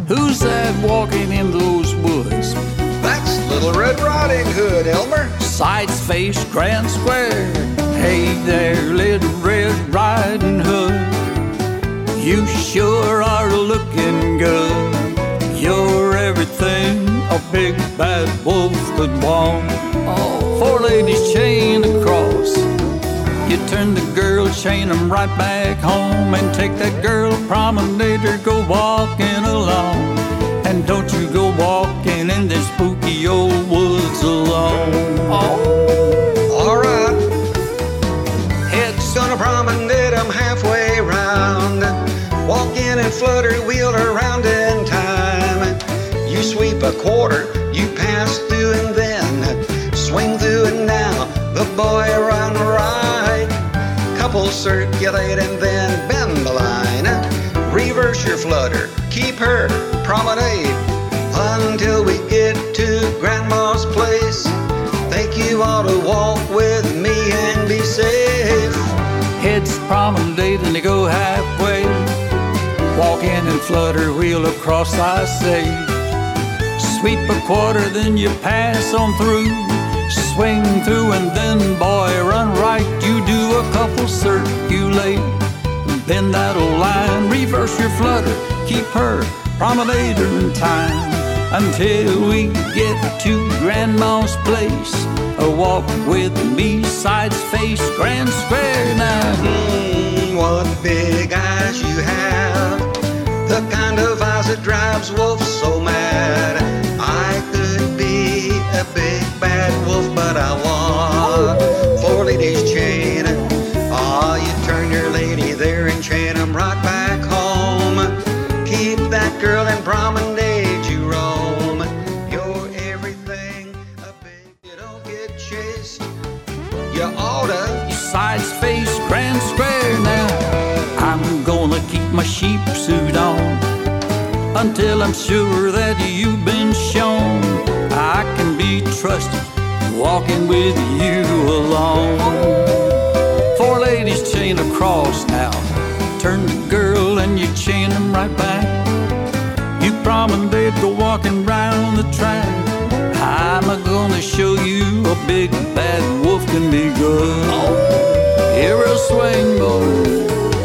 Who's that walking in those woods? That's Little Red Riding Hood, Elmer. Sights, face, grand square. Hey there, Little Red Riding Hood. You sure are looking good. You're everything a big bad wolf could want. Four ladies chained across. You turn the girl, chain 'em right back home, and take that girl promenade her, go walking along. And don't you go walking in the spooky old woods alone. All right. Head's gonna promenade 'em halfway round. Walk in and flutter, wheel around in time. You sweep a quarter, you pass through and then swing through and now the boy run right. Couple circulate and then bend the line. Reverse your flutter, keep her promenade until we get to Grandma's place. Think you ought to walk with me and be safe. Heads promenade and they go halfway. Walk in and flutter, wheel across, I say. Sweep a quarter, then you pass on through. Swing through and then, boy, run right. You do a couple circulate, bend that old line. Reverse your flutter, keep her promenade in time until we get to Grandma's place. Walk with me, sides, face, grand square now. What big eyes you have, the kind of eyes that drives wolves so mad. I could be a big bad wolf, but I want four ladies chain. You turn your lady there and chain 'em right back home. Keep that girl in promenade you roam. You're everything a big, you don't get chased. You oughta Sides, face, grand square now. I'm gonna keep my sheep suit on until I'm sure that you've been shown I can be trusted walking with you alone. Four ladies chained across now. Turn the girl and you chain 'em right back. You promenade, go walking round the track. I'm gonna show you a big bad wolf can be good. Here a swing, boy.